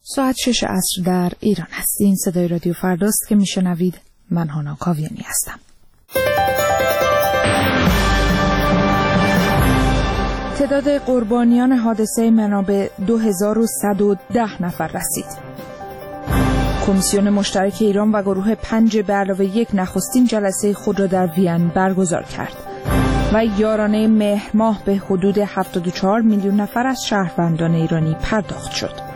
ساعت 6 عصر در ایران است. این صدای رادیو فرداست که میشنوید. من هانا کاویانی هستم. تعداد قربانیان حادثه منا به 2110 نفر رسید. کمیسیون مشترک ایران و گروه 5+1 نخستین جلسه خود را در وین برگزار کرد و یارانه مهر ماه به حدود 74 میلیون نفر از شهروندان ایرانی پرداخت شد.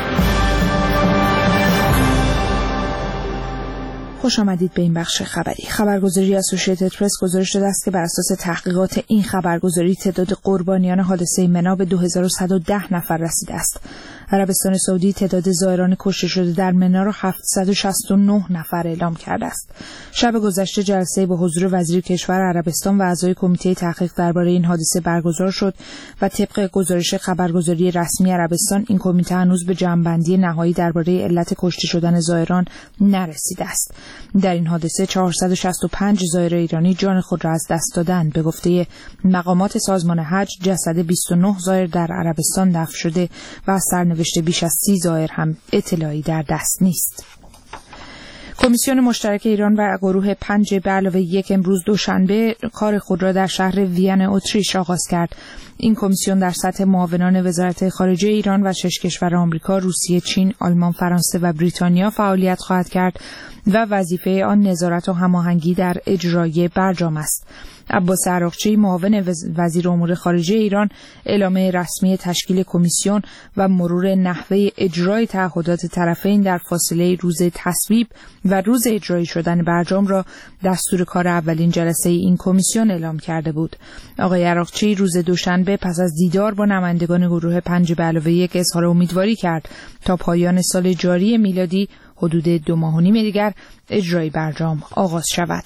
خوش آمدید به این بخش خبری. خبرگزاری اسوسییتد پرس گزارش داده است که بر اساس تحقیقات این خبرگزاری تعداد قربانیان حادثه منا به 2110 نفر رسیده است. عربستان سعودی تعداد زائران کشته شده در منا را 769 نفر اعلام کرده است. شب گذشته جلسه با حضور وزیر کشور عربستان و اعضای کمیته تحقیق درباره این حادثه برگزار شد و طبق گزارش خبرگزاری رسمی عربستان این کمیته هنوز به جمع‌بندی نهایی درباره علت کشته شدن زائران نرسیده است. در این حادثه 465 زائر ایرانی جان خود را از دست دادند. به گفته مقامات سازمان حج جسد 29 زائر در عربستان دفن شده و از سرنوشت بیش از 30 زائر هم اطلاعی در دست نیست. کمیسیون مشترک ایران و گروه 5+1 امروز دوشنبه کار خود را در شهر وین اتریش آغاز کرد. این کمیسیون در سطح معاونان وزارت خارجه ایران و 6 کشور آمریکا، روسیه، چین، آلمان، فرانسه و بریتانیا فعالیت خواهد کرد و وظیفه آن نظارت و هماهنگی در اجرای برجام است. عباس عراقچی معاون وزیر امور خارجه ایران اعلامیه رسمی تشکیل کمیسیون و مرور نحوه اجرای تعهدات طرفین در فاصله روز تصویب و روز اجرایی شدن برجام را دستور کار اولین جلسه این کمیسیون اعلام کرده بود. آقای عراقچی روز دوشنبه پس از دیدار با نمایندگان گروه 5+1 اظهار امیدواری کرد تا پایان سال جاری میلادی حدود 2.5 ماه دیگر اجرای برجام آغاز شود.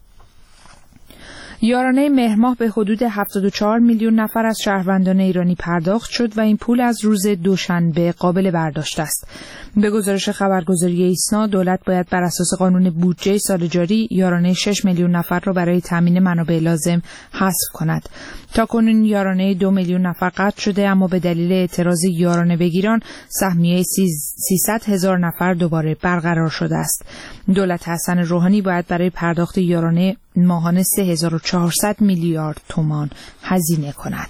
یارانه مهر ماه به حدود 74 میلیون نفر از شهروندان ایرانی پرداخت شد و این پول از روز دوشنبه قابل برداشت است. به گزارش خبرگزاری ایسنا دولت باید بر اساس قانون بودجه سال جاری یارانه 6 میلیون نفر را برای تامین منابع لازم حذف کند. تاکنون یارانه 2 میلیون نفر قطع شده، اما به دلیل اعتراض یارانه بگیران سهمیه 300,000 نفر دوباره برقرار شده است. دولت حسن روحانی باید برای پرداخت یارانه ماهانه 3400 میلیارد تومان هزینه کند.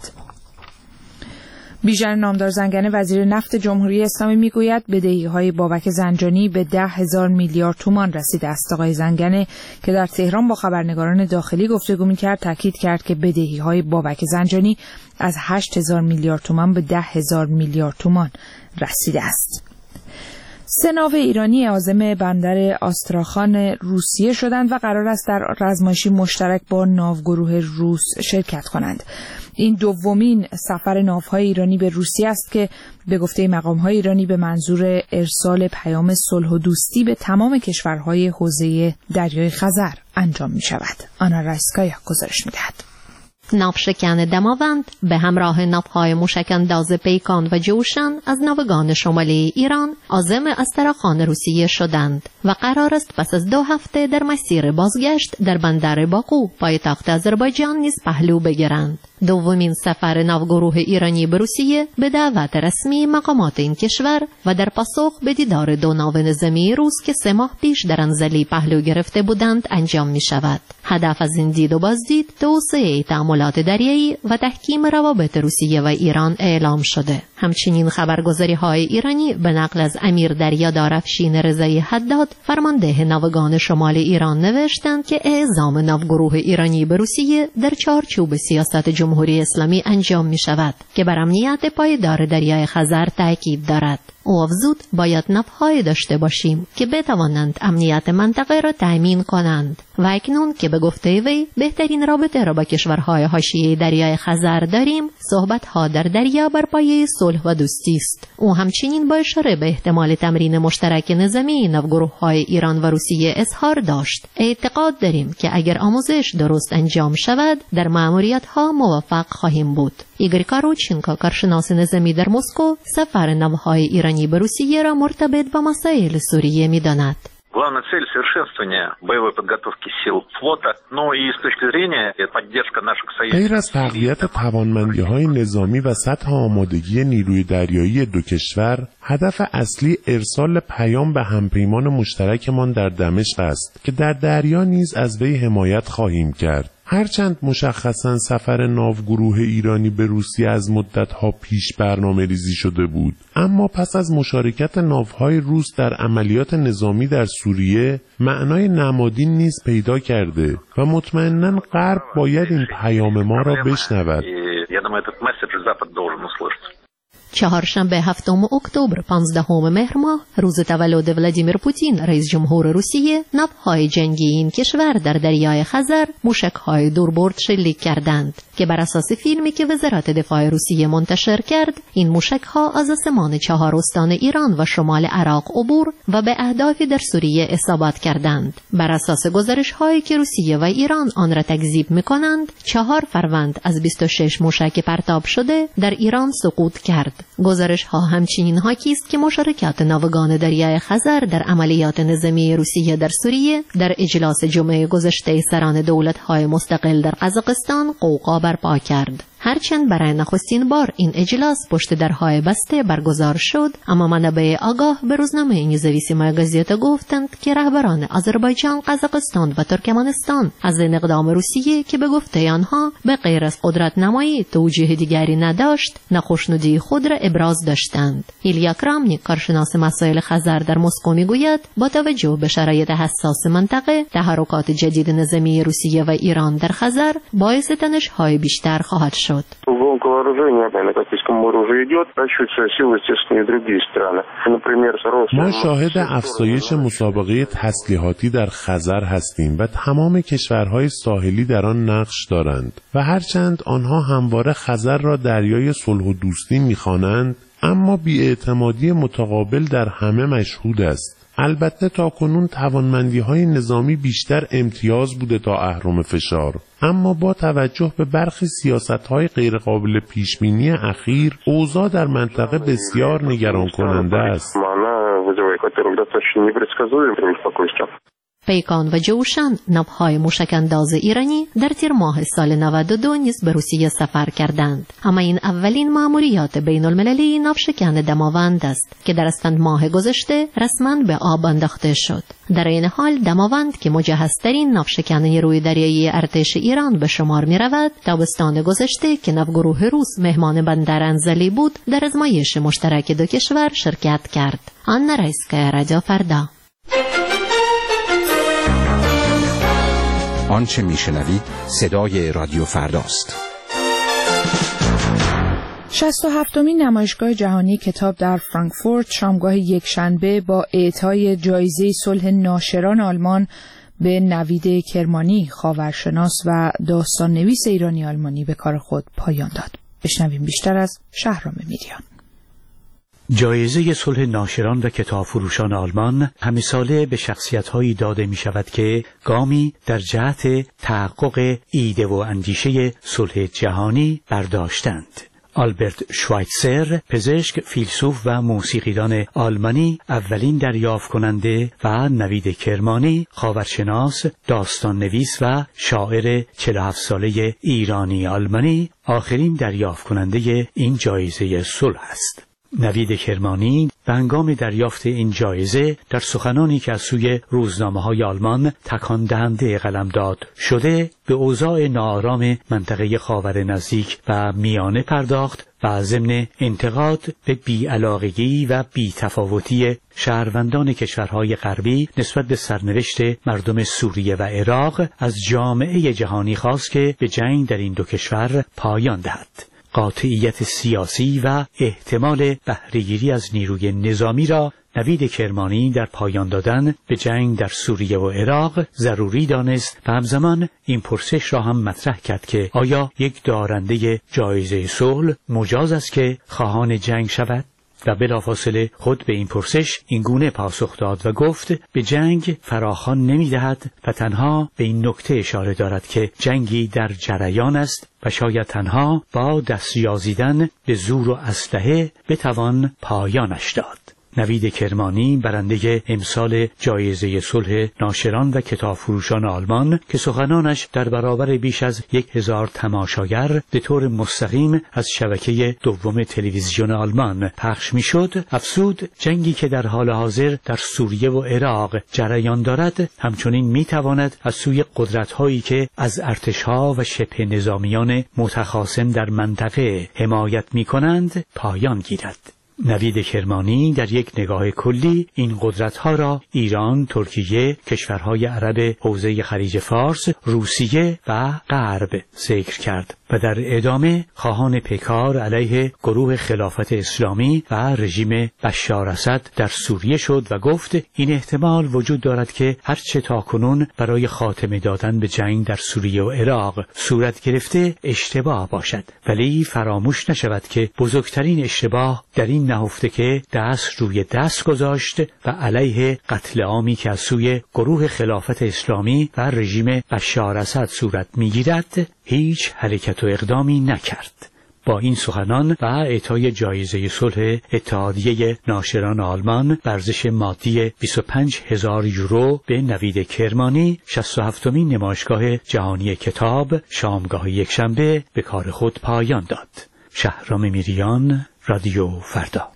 بیژن نامدار زنگنه وزیر نفت جمهوری اسلامی میگوید بدهی‌های بابک زنجانی به 10,000 میلیارد تومان رسیده است. آقای زنگنه که در تهران با خبرنگاران داخلی گفتگو می‌کرد تاکید کرد که بدهی‌های بابک زنجانی از 8,000 میلیارد تومان به 10,000 میلیارد تومان رسیده است. 3 ناو ایرانی عازم بندر آستراخان روسیه شدند و قرار است در آزمایشی مشترک با ناوگروه روس شرکت کنند. این دومین سفر ناوهای ایرانی به روسیه است که به گفته مقام‌های ایرانی به منظور ارسال پیام صلح و دوستی به تمام کشورهای حوزه دریای خزر انجام می‌شود. آنا رایسکایا گزارش می‌دهد. ناوشکن دماوند به همراه ناوهای موشک‌انداز پیکان و جوشن از ناوگان شمالی ایران عازم استراخان روسیه شدند و قرار است پس از 2 هفته در مسیر بازگشت در بندر باکو پایتخت آذربایجان نیز پهلو بگیرند. دومین سفر ناوگروه ایرانی به روسیه به دعوت رسمی مقامات این کشور و در پاسخ به دیدار 2 ناو نظامی روس که 3 ماه پیش در انزلی پهلو گرفته بودند انجام می شود. هدف از این دید و بازدید توسعه تعاملات دریایی و تحکیم روابط روسیه و ایران اعلام شده. همچنین خبرگزاری‌های ایرانی به نقل از امیر دریادار افشین رضایی حداد فرمانده ناوگان شمال ایران نوشتند که اعزام ناوگروه ایرانی به روسیه در چارچوب سیاست جمهوری اسلامی انجام می شود که بر امنیت پایدار دریای خزر تاکید دارد. او افزود باید ناوهایی داشته باشیم که بتوانند امنیت منطقه را تأمین کنند و اکنون که به گفته وی بهترین رابطه را با کشورهای حاشیه دریای خزر داریم، صحبت‌ها در دریا بر پایه صلح و دوستی است. او همچنین با اشاره به احتمال تمرین مشترک نظامی ناوگروه‌های ایران و روسیه اظهار داشت. اعتقاد داریم که اگر آموزش درست انجام شود در مأموریت‌ها موفق خواهیم بود. ایگور کاروچینکو کارشناس نظامی در مسکو سفر ناوهای ایرانی به روسیه را مرتبط با مسائل سوریه می‌داند. Главная цель – совершенствование боевой подготовки сил флота, но и с точки зрения поддержка наших союзников. غیر از تقویت توانمندی‌های نظامی و سطح آمادگی نیروی دریایی دو کشور، هدف اصلی ارسال پیام به همپیمان مشترکمان در دمشق است که در دریا نیز از وی حمایت خواهیم کرد. هرچند مشخصاً سفر ناوگروه ایرانی به روسیه از مدت‌ها پیش برنامه ریزی شده بود، اما پس از مشارکت ناوهای روس در عملیات نظامی در سوریه معنای نمادین نیز پیدا کرده و مطمئناً غرب باید این پیام ما را بشنود. چهارشنبه 7 اکتبر 15 مهر ماه روز تولد ولادیمیر پوتین رئیس جمهور روسیه، ناوهای جنگی این کشور در دریای خزر موشک‌های دوربرد شلیک کردند که بر اساس فیلمی که وزارت دفاع روسیه منتشر کرد، این موشک‌ها از آسمان 4 استان ایران و شمال عراق عبور و به اهدافی در سوریه اصابت کردند. بر اساس گزارش‌هایی که روسیه و ایران آن را تکذیب می‌کنند، 4 فروند از 26 موشک پرتاب شده در ایران سقوط کرد. گزارش‌ها همچنین حاکی است که مشارکت ناوگان دریای خزر در عملیات نظامی روسیه در سوریه در اجلاس جمعه گذشته سران دولت‌های مستقل در قزاقستان غوغا برپا کرد. هرچند برای نخستین بار این اجلاس پشت درهای بسته برگزار شد، اما منابع آگاه به روزنامه نزویسیمای گازیتا گفتند که رهبران آذربایجان، قزاقستان و ترکمنستان از این اقدام روسیه که به گفته آنها به غیر از قدرت نمایی توجیه دیگری نداشت، ناخشنودی خود را ابراز داشتند. ایلیا کرامنیک، کارشناس مسائل خزر در مسکو، میگوید با توجه به شرایط حساس منطقه، تحرکات جدید نظامی روسیه و ایران در خزر باعث تنش‌های بیشتر خواهد شد. ما شاهد افزایش مسابقه تسلیحاتی در خزر هستیم و تمام کشورهای ساحلی در آن نقش دارند و هرچند آنها همواره خزر را دریای صلح و دوستی می‌خوانند، اما بی‌اعتمادی متقابل در همه مشهود است. البته تاکنون توانمندی‌های نظامی بیشتر امتیاز بوده تا اهرم فشار، اما با توجه به برخی سیاست‌های غیرقابل پیشبینی اخیر، اوضاع در منطقه بسیار نگران کننده است. پیکان و جوشن، ناوهای موشک‌انداز ایرانی، در تیر ماه سال 92 نیز به روسیه سفر کردند، اما این اولین مأموریت بین المللی ناوشکن دماوند است که در اسفند ماه گذشته رسما به آب انداخته شد. در این حال دماوند که مجهزترین ناوشکن نیروی دریایی ارتش ایران به شمار می رود، تابستان گذشته که ناوگروه روس مهمان بندر انزلی بود، در آزمایش مشترک دو کشور شرکت کرد. آنا رایسکایا، رادیو فردا. آنچه میشنوید صدای رادیو فرداست. 67مین نمایشگاه جهانی کتاب در فرانکفورت شامگاه یکشنبه با اعطای جایزه صلح ناشران آلمان به نوید کرمانی، خاورشناس و داستان نویس ایرانی آلمانی به کار خود پایان داد. بشنویم بیشتر از شهرام میریان. جایزه صلح ناشران و کتاب فروشان آلمان همه ساله به شخصیت‌هایی داده می شود که گامی در جهت تحقق ایده و اندیشه صلح جهانی برداشتند. آلبرت شوایتزر، پزشک، فیلسوف و موسیقیدان آلمانی، اولین دریافت کننده، و نوید کرمانی، خاورشناس، داستان نویس و شاعر 47 ساله ایرانی آلمانی، آخرین دریافت کننده این جایزه صلح است. نوید کرمانی به هنگام دریافت این جایزه در سخنانی که از سوی روزنامه‌های آلمان تکان دهنده قلمداد شده به اوضاع ناآرام منطقه خاور نزدیک و میانه پرداخت و ضمن انتقاد به بی‌علاقگی و بی‌تفاوتی شهروندان کشورهای غربی نسبت به سرنوشت مردم سوریه و عراق از جامعه جهانی خواست که به جنگ در این دو کشور پایان دهد. قاطعیت سیاسی و احتمال بهره‌گیری از نیروی نظامی را نوید کرمانی در پایان دادن به جنگ در سوریه و عراق ضروری دانست و همزمان این پرسش را هم مطرح کرد که آیا یک دارنده جایزه صلح مجاز است که خواهان جنگ شود؟ و بلافاصله خود به این پرسش این گونه پاسخ داد و گفت به جنگ فراخوان نمی‌دهد و تنها به این نکته اشاره دارد که جنگی در جریان است و شاید تنها با دست یازیدن به زور و اسلحه بتوان پایانش داد. نوید کرمانی برنده امسال جایزه صلح ناشران و کتابفروشان آلمان که سخنانش در برابر بیش از 1000 تماشاگر به طور مستقیم از شبکه دوم تلویزیون آلمان پخش میشد، افزود جنگی که در حال حاضر در سوریه و عراق جریان دارد همچنین میتواند از سوی قدرت‌هایی که از ارتش‌ها و شبه نظامیان متخاصم در منطقه حمایت می‌کنند پایان گیرد. نوید کرمانی در یک نگاه کلی این قدرت‌ها را ایران، ترکیه، کشورهای عرب حوزه خلیج فارس، روسیه و غرب ذکر کرد و در ادامه خواهان پیکار علیه گروه خلافت اسلامی و رژیم بشار اسد در سوریه شد و گفت این احتمال وجود دارد که هرچه تاکنون برای خاتمه دادن به جنگ در سوریه و عراق صورت گرفته اشتباه باشد، ولی فراموش نشود که بزرگترین اشتباه در این نهفته که دست روی دست گذاشت و علیه قتل عامی که از سوی گروه خلافت اسلامی و رژیم بشار اسد صورت میگیرد هیچ حرکت و اقدامی نکرد. با این سخنان و اعطای جایزه صلح اتحادیه ناشران آلمان ارزش مادی 25,000 یورو به نوید کرمانی، 67مین نمایشگاه جهانی کتاب شامگاه یکشنبه به کار خود پایان داد. شهرام میریان، رادیو فردا.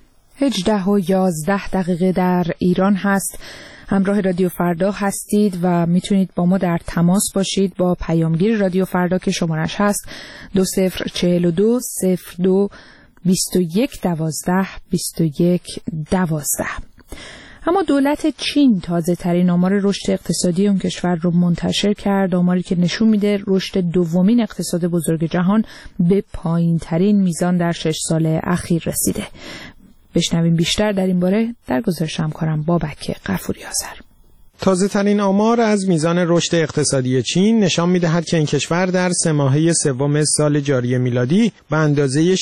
18:11 در ایران هست. همراه رادیو فردا هستید و میتونید با ما در تماس باشید با پیامگیر رادیو فردا که شمارش هست 2042 02 21 12 21 12. اما دولت چین تازه ترین آمار رشد اقتصادی اون کشور رو منتشر کرد، آماری که نشون میده رشد دومین اقتصاد بزرگ جهان به پایین ترین میزان در 6 سال اخیر رسیده. بشنویم بیشتر در این باره در گزارش همکارم بابک غفوری آذر. تازه ترین آمار از میزان رشد اقتصادی چین نشان می‌دهد که این کشور در 3 ماهه سوم سال جاری میلادی به اندازه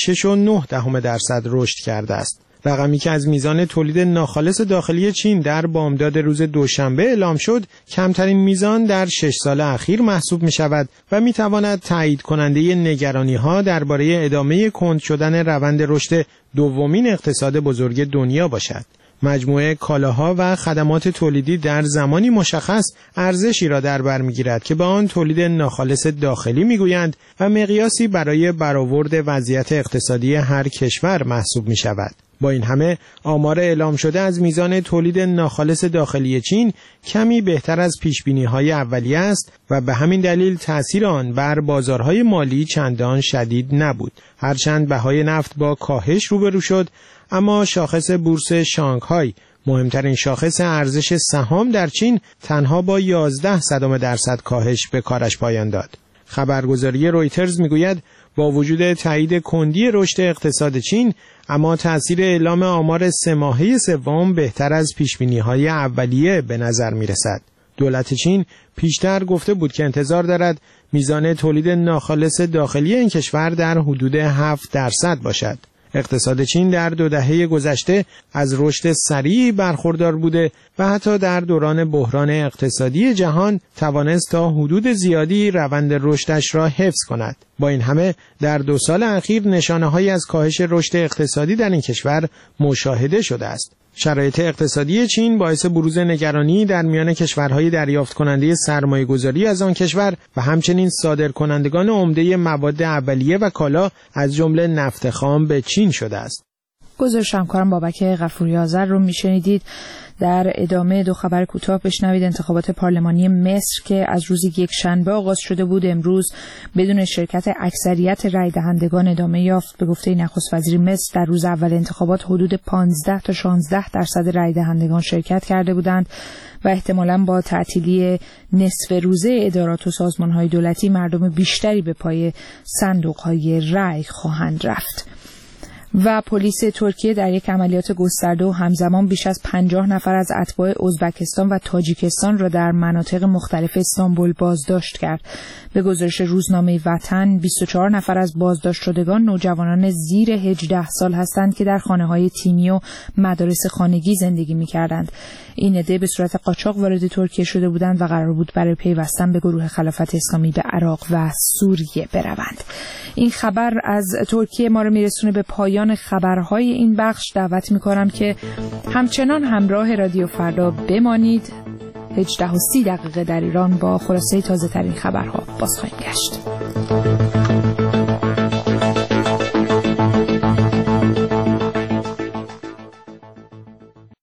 6.9% رشد کرده است. رقمی که از میزان تولید ناخالص داخلی چین در بامداد روز دوشنبه اعلام شد، کمترین میزان در 6 سال اخیر محسوب می‌شود و می‌تواند تایید کننده نگرانی‌ها درباره ادامه کند شدن روند رشد دومین اقتصاد بزرگ دنیا باشد. مجموعه کالاها و خدمات تولیدی در زمانی مشخص ارزشی را در بر می‌گیرد که به آن تولید ناخالص داخلی می‌گویند و مقیاسی برای برآورد وضعیت اقتصادی هر کشور محسوب می‌شود. با این همه آمار اعلام شده از میزان تولید ناخالص داخلی چین کمی بهتر از پیشبینی‌های اولیه است و به همین دلیل تأثیر آن بر بازارهای مالی چندان شدید نبود. هرچند بهای نفت با کاهش روبرو شد، اما شاخص بورس شانگهای، مهمترین شاخص ارزش سهام در چین، تنها با 0.11% کاهش به کارش پایان داد. خبرگزاری رویترز میگوید با وجود تایید کندی رشد اقتصاد چین، اما تأثیر اعلام آمار 3 ماهه سوم بهتر از پیشبینی‌های اولیه به نظر می‌رسد. دولت چین پیشتر گفته بود که انتظار دارد میزان تولید ناخالص داخلی این کشور در حدود 7% باشد. اقتصاد چین در 2 دهه گذشته از رشد سریعی برخوردار بوده و حتی در دوران بحران اقتصادی جهان توانست تا حدود زیادی روند رشدش را حفظ کند. با این همه در 2 سال اخیر نشانه‌هایی از کاهش رشد اقتصادی در این کشور مشاهده شده است. شرایط اقتصادی چین باعث بروز نگرانی در میان کشورهای دریافت کننده سرمایه‌گذاری از آن کشور و همچنین صادرکنندگان عمده مواد اولیه و کالا از جمله نفت خام به چین شده است. گزارش همکارم بابک غفوری آذر رو میشنیدید. در ادامه 2 خبر کوتاه بشنوید. انتخابات پارلمانی مصر که از روز یکشنبه آغاز شده بود امروز بدون شرکت اکثریت رای دهندگان ادامه یافت. به گفته نخست وزیر مصر در روز اول انتخابات حدود 15 تا 16% رای دهندگان شرکت کرده بودند و احتمالاً با تعطیلی نصف روزه ادارات و سازمان‌های دولتی مردم بیشتری به پای صندوق‌های رای خواهند رفت. و پلیس ترکیه در یک عملیات گسترده و همزمان بیش از 50 نفر از اتباع ازبکستان و تاجیکستان را در مناطق مختلف استانبول بازداشت کرد. به گزارش روزنامه وطن 24 نفر از بازداشت شدگان نوجوانان زیر 18 سال هستند که در خانه‌های تیمی و مدارس خانگی زندگی می‌کردند. این عده به صورت قاچاق وارد ترکیه شده بودند و قرار بود برای پیوستن به گروه خلافت اسلامی به عراق و سوریه بروند. این خبر از ترکیه ما را میرسونه به پایان پایان خبرهای این بخش دعوت می‌کنم که همچنان همراه رادیو فردا بمانید. 18:30 در ایران با خلاصه تازه‌ترین خبرها باز خواهیم گشت.